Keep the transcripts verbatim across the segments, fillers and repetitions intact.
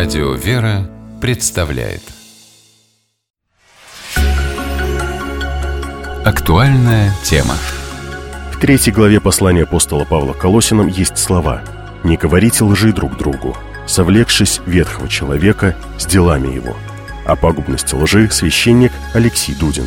Радио «Вера» представляет Актуальная тема. В третьей главе послания апостола Павла к Колоссянам есть слова: «Не говорите лжи друг другу, совлекшись ветхого человека с делами его». О пагубности лжи священник Алексей Дудин.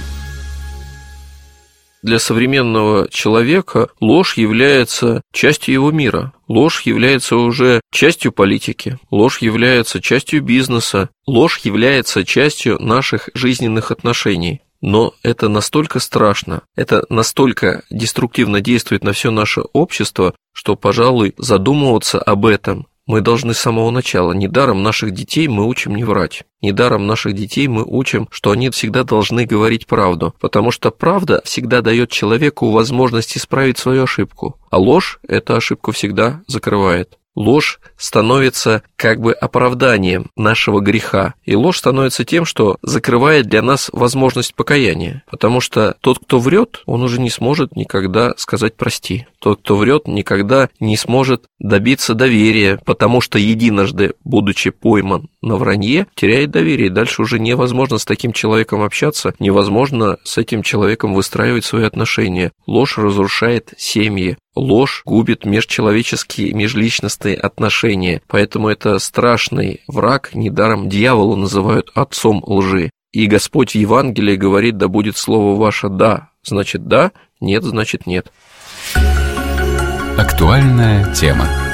Для современного человека ложь является частью его мира. Ложь является уже частью политики. Ложь является частью бизнеса. Ложь является частью наших жизненных отношений. Но это настолько страшно, это настолько деструктивно действует на все наше общество, что, пожалуй, задумываться об этом мы должны с самого начала. Недаром наших детей мы учим не врать. Недаром наших детей мы учим, что они всегда должны говорить правду, потому что правда всегда дает человеку возможность исправить свою ошибку, а ложь эту ошибку всегда закрывает. Ложь становится как бы оправданием нашего греха, и ложь становится тем, что закрывает для нас возможность покаяния, потому что тот, кто врет, он уже не сможет никогда сказать «прости». Тот, кто врет, никогда не сможет добиться доверия, потому что единожды, будучи пойман на вранье, теряет доверие, и дальше уже невозможно с таким человеком общаться, невозможно с этим человеком выстраивать свои отношения. Ложь разрушает семьи. Ложь губит межчеловеческие, межличностные отношения, поэтому это страшный враг, недаром дьявола называют отцом лжи. И Господь в Евангелии говорит: да будет слово ваше «да», значит «да», «нет», значит «нет». Актуальная тема.